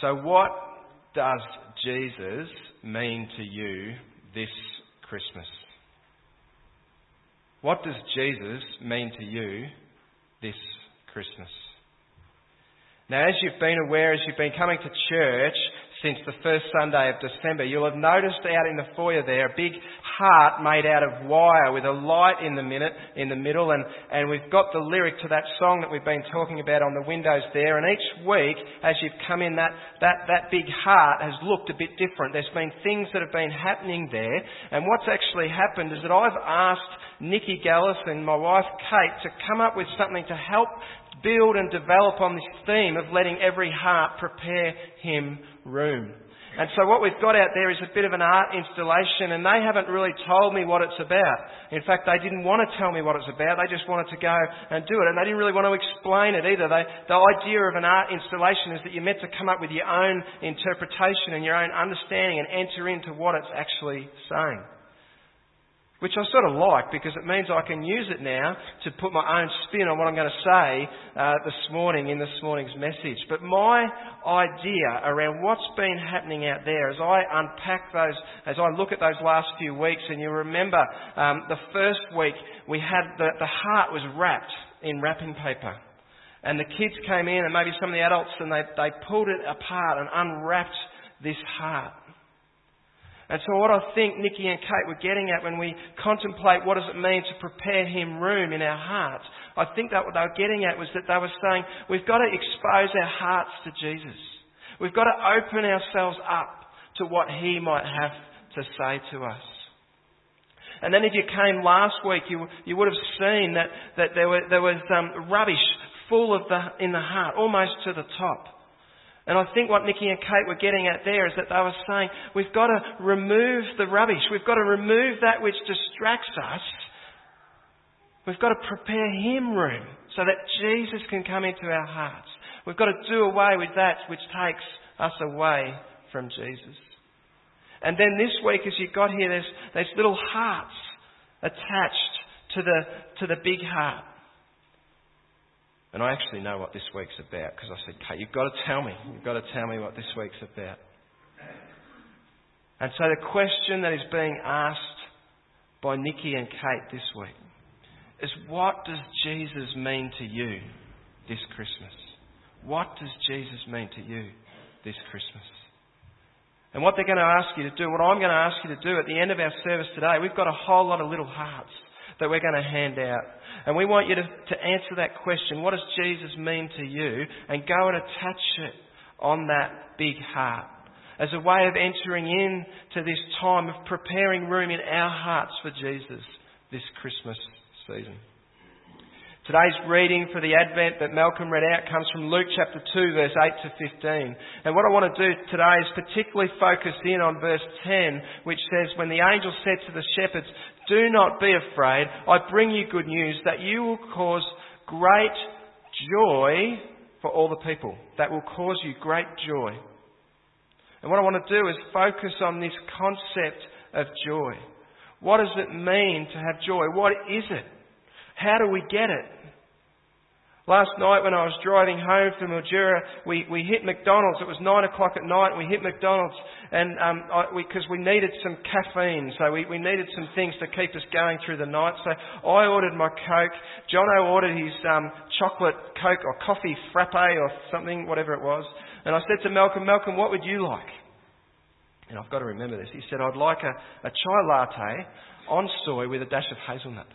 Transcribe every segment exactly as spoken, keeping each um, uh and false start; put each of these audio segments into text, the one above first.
So what does Jesus mean to you this Christmas? What does Jesus mean to you this Christmas? Now, as you've been aware, as you've been coming to church since the first Sunday of December, you'll have noticed out in the foyer there a big heart made out of wire with a light in the minute in the middle, and, and we've got the lyric to that song that we've been talking about on the windows there. And each week, as you've come in, that, that, that big heart has looked a bit different. There's been things that have been happening there, and what's actually happened is that I've asked Nikki Gallus and my wife Kate to come up with something to help build and develop on this theme of letting every heart prepare him room. And so what we've got out there is a bit of an art installation, and they haven't really told me what it's about. In fact, they didn't want to tell me what it's about. They just wanted to go and do it, and they didn't really want to explain it either. They, the idea of an art installation is that you're meant to come up with your own interpretation and your own understanding and enter into what it's actually saying. Which I sort of like, because it means I can use it now to put my own spin on what I'm going to say uh, this morning in this morning's message. But my idea around what's been happening out there as I unpack those, as I look at those last few weeks, and you remember um, the first week we had the, the heart was wrapped in wrapping paper. And the kids came in, and maybe some of the adults, and they, they pulled it apart and unwrapped this heart. And so what I think Nikki and Kate were getting at when we contemplate what does it mean to prepare him room in our hearts, I think that what they were getting at was that they were saying we've got to expose our hearts to Jesus. We've got to open ourselves up to what he might have to say to us. And then if you came last week, you you would have seen that, that there, were, there was um, rubbish full of the in the heart, almost to the top. And I think what Nikki and Kate were getting at there is that they were saying, we've got to remove the rubbish. We've got to remove that which distracts us. We've got to prepare him room so that Jesus can come into our hearts. We've got to do away with that which takes us away from Jesus. And then this week, as you got here, there's, there's little hearts attached to the, to the big heart. And I actually know what this week's about, because I said, Kate, you've got to tell me. You've got to tell me what this week's about. And so the question that is being asked by Nikki and Kate this week is, what does Jesus mean to you this Christmas? What does Jesus mean to you this Christmas? And what they're going to ask you to do, what I'm going to ask you to do at the end of our service today, we've got a whole lot of little hearts that we're going to hand out. And we want you to, to answer that question, what does Jesus mean to you? And go and attach it on that big heart as a way of entering into this time of preparing room in our hearts for Jesus this Christmas season. Today's reading for the Advent that Malcolm read out comes from Luke chapter two, verse eight to fifteen. And what I want to do today is particularly focus in on verse ten, which says, when the angel said to the shepherds, do not be afraid, I bring you good news that you will cause great joy for all the people. That will cause you great joy. And what I want to do is focus on this concept of joy. What does it mean to have joy? What is it? How do we get it? Last night when I was driving home from Mildura, we, we hit McDonald's. It was nine o'clock at night and we hit McDonald's and um, because we, we needed some caffeine. So we, we needed some things to keep us going through the night. So I ordered my Coke. Jono ordered his um, chocolate Coke or coffee frappe or something, whatever it was. And I said to Malcolm, Malcolm, what would you like? And I've got to remember this. He said, I'd like a, a chai latte on soy with a dash of hazelnut.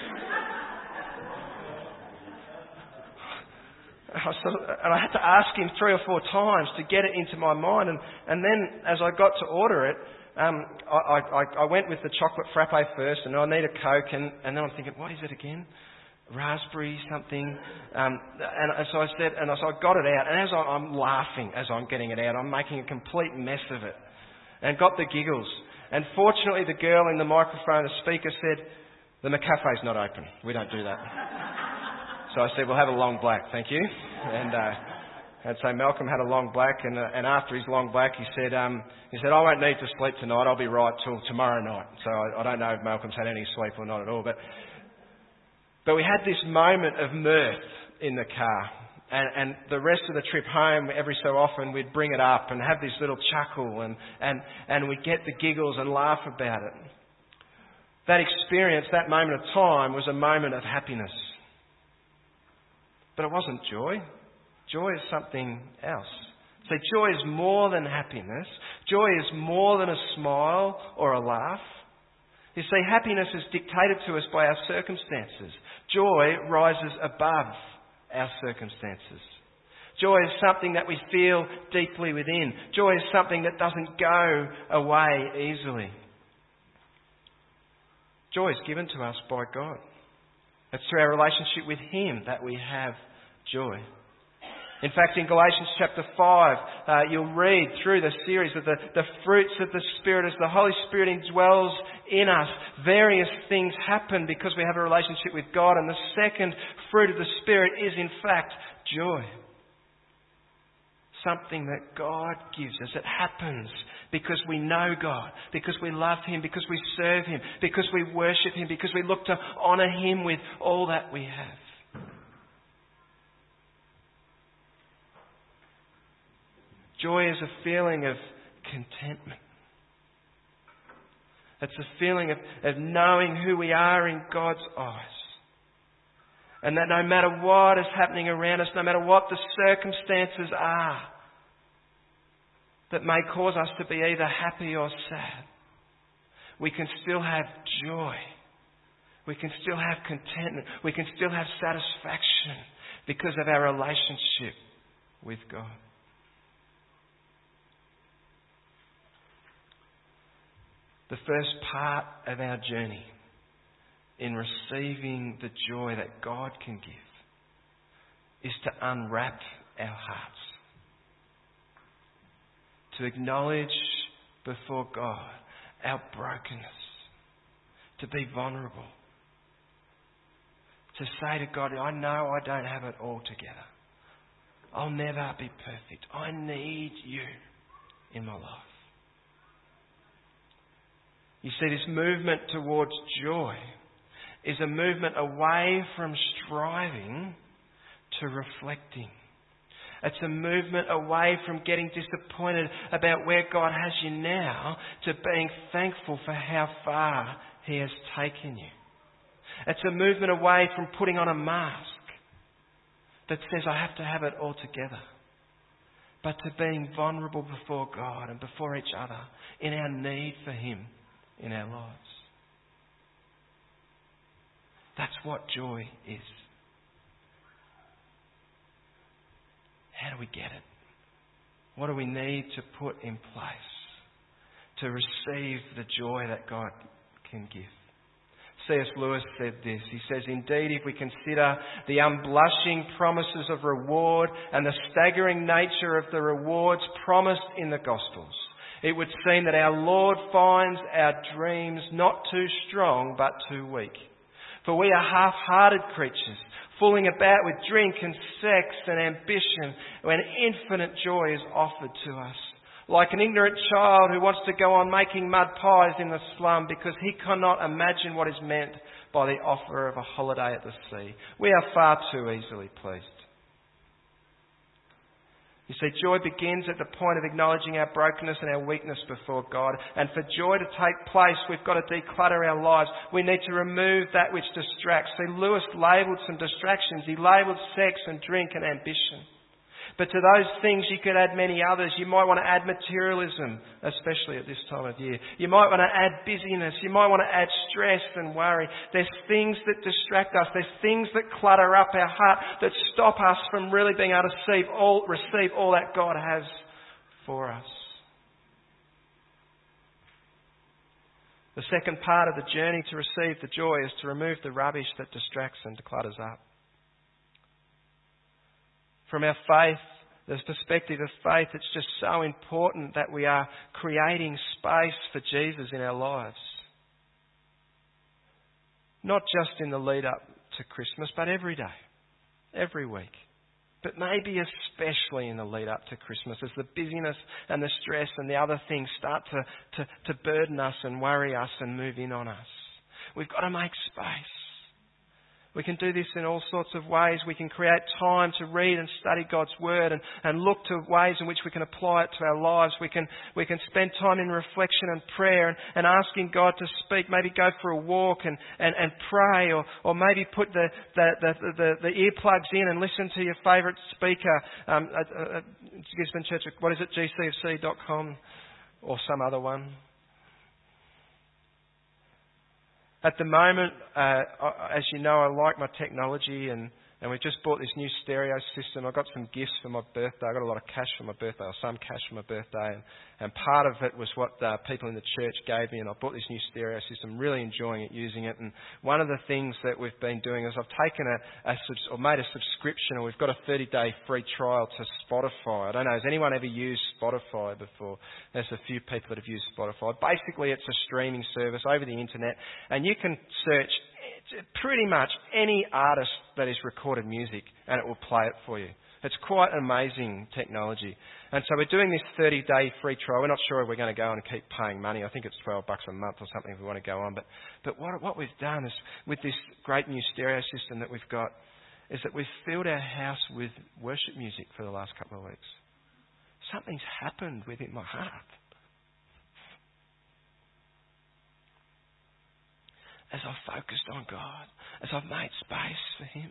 I sort of, and I had to ask him three or four times to get it into my mind. And, and then as I got to order it, um, I, I, I went with the chocolate frappe first, and I need a Coke. And, and then I'm thinking, what is it again? Raspberry something. Um, and, and so I said, and so I got it out. And as I, I'm laughing as I'm getting it out, I'm making a complete mess of it. And got the giggles. And fortunately, the girl in the microphone, the speaker, said, the McCafe's not open. We don't do that. So I said, we'll have a long black, thank you. And uh, and so Malcolm had a long black, and uh, and after his long black, he said, um, he said, I won't need to sleep tonight. I'll be right till tomorrow night. So I, I don't know if Malcolm's had any sleep or not at all. But but we had this moment of mirth in the car. and, and the rest of the trip home, every so often, we'd bring it up and have this little chuckle and, and, and we'd get the giggles and laugh about it. That experience, that moment of time, was a moment of happiness. But it wasn't joy. Joy is something else. So joy is more than happiness. Joy is more than a smile or a laugh. You see, happiness is dictated to us by our circumstances. Joy rises above our circumstances. Joy is something that we feel deeply within. Joy is something that doesn't go away easily. Joy is given to us by God. It's through our relationship with Him that we have joy. In fact, in Galatians chapter five, uh, you'll read through the series of the, the fruits of the Spirit. As the Holy Spirit indwells in us, various things happen because we have a relationship with God. And the second fruit of the Spirit is, in fact, joy. Something that God gives us. It happens because we know God, because we love Him, because we serve Him, because we worship Him, because we look to honour Him with all that we have. Joy is a feeling of contentment. It's a feeling of, of knowing who we are in God's eyes. And that no matter what is happening around us, no matter what the circumstances are that may cause us to be either happy or sad, we can still have joy. We can still have contentment. We can still have satisfaction because of our relationship with God. The first part of our journey in receiving the joy that God can give is to unwrap our hearts. To acknowledge before God our brokenness. To be vulnerable. To say to God, I know I don't have it all together. I'll never be perfect. I need you in my life. You see, this movement towards joy is a movement away from striving to reflecting. It's a movement away from getting disappointed about where God has you now to being thankful for how far He has taken you. It's a movement away from putting on a mask that says I have to have it all together, but to being vulnerable before God and before each other in our need for Him in our lives. That's what joy is. How do we get it? What do we need to put in place to receive the joy that God can give? C S Lewis said this. He says, indeed, if we consider the unblushing promises of reward and the staggering nature of the rewards promised in the Gospels, it would seem that our Lord finds our dreams not too strong but too weak. For we are half-hearted creatures, fooling about with drink and sex and ambition when infinite joy is offered to us. Like an ignorant child who wants to go on making mud pies in the slum because he cannot imagine what is meant by the offer of a holiday at the sea. We are far too easily pleased. You see, joy begins at the point of acknowledging our brokenness and our weakness before God. And for joy to take place, we've got to declutter our lives. We need to remove that which distracts. See, Lewis labelled some distractions. He labelled sex and drink and ambition. But to those things you could add many others. You might want to add materialism, especially at this time of year. You might want to add busyness. You might want to add stress and worry. There's things that distract us. There's things that clutter up our heart that stop us from really being able to receive all, receive all that God has for us. The second part of the journey to receive the joy is to remove the rubbish that distracts and clutters up. From our faith, the perspective of faith, it's just so important that we are creating space for Jesus in our lives. Not just in the lead up to Christmas, but every day, every week. But maybe especially in the lead up to Christmas as the busyness and the stress and the other things start to, to, to burden us and worry us and move in on us. We've got to make space. We can do this in all sorts of ways. We can create time to read and study God's Word and, and look to ways in which we can apply it to our lives. We can we can spend time in reflection and prayer and, and asking God to speak. Maybe go for a walk and, and, and pray, or, or maybe put the, the, the, the, the earplugs in and listen to your favourite speaker. Um, at, at Gisborne Church, what is it, G C F C dot com or some other one? At the moment, uh, as you know, I like my technology, and, and we've just bought this new stereo system. I got some gifts for my birthday. I got a lot of cash for my birthday, or some cash for my birthday, and, and part of it was what uh, people in the church gave me, and I bought this new stereo system, really enjoying it, using it. And one of the things that we've been doing is I've taken a, a subs- or made a subscription, or we've got a thirty-day free trial to Spotify. I don't know, has anyone ever used Spotify before? There's a few people that have used Spotify. Basically, it's a streaming service over the internet, and you can search pretty much any artist that has recorded music and it will play it for you. It's quite amazing technology. And so we're doing this thirty-day free trial. We're not sure if we're going to go on and keep paying money. I think it's twelve bucks a month or something if we want to go on. But but what, what we've done is, with this great new stereo system that we've got, is that we've filled our house with worship music for the last couple of weeks. Something's happened within my heart. As I've focused on God, as I've made space for Him.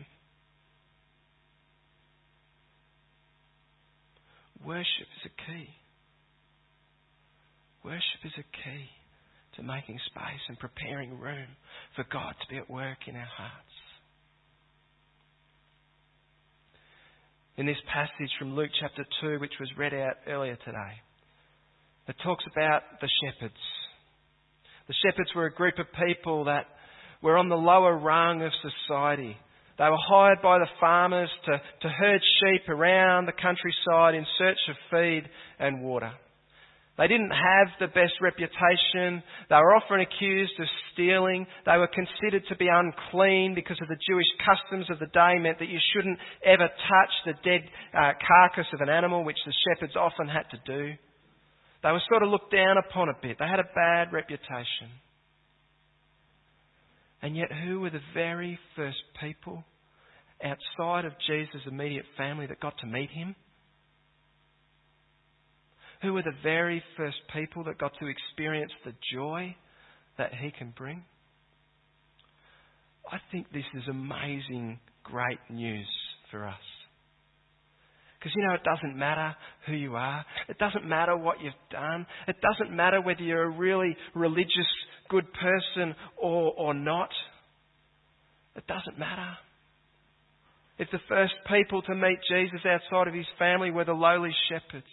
Worship is a key. Worship is a key to making space and preparing room for God to be at work in our hearts. In this passage from Luke chapter two, which was read out earlier today, it talks about the shepherds. The shepherds were a group of people that were on the lower rung of society. They were hired by the farmers to, to herd sheep around the countryside in search of feed and water. They didn't have the best reputation. They were often accused of stealing. They were considered to be unclean because of the Jewish customs of the day meant that you shouldn't ever touch the dead uh, carcass of an animal, which the shepherds often had to do. They were sort of looked down upon a bit. They had a bad reputation. And yet, who were the very first people outside of Jesus' immediate family that got to meet Him? Who were the very first people that got to experience the joy that He can bring? I think this is amazing, great news for us. Because, you know, it doesn't matter who you are. It doesn't matter what you've done. It doesn't matter whether you're a really religious, good person or, or not. It doesn't matter. If the first people to meet Jesus outside of His family were the lowly shepherds,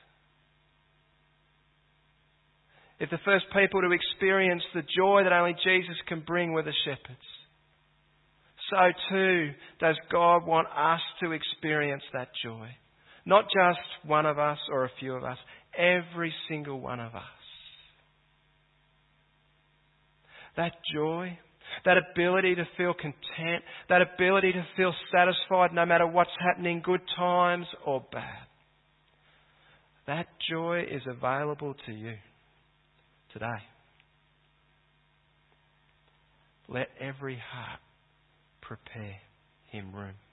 if the first people to experience the joy that only Jesus can bring were the shepherds, so too does God want us to experience that joy. Not just one of us or a few of us, every single one of us. That joy, that ability to feel content, that ability to feel satisfied no matter what's happening, good times or bad. That joy is available to you today. Let every heart prepare Him room.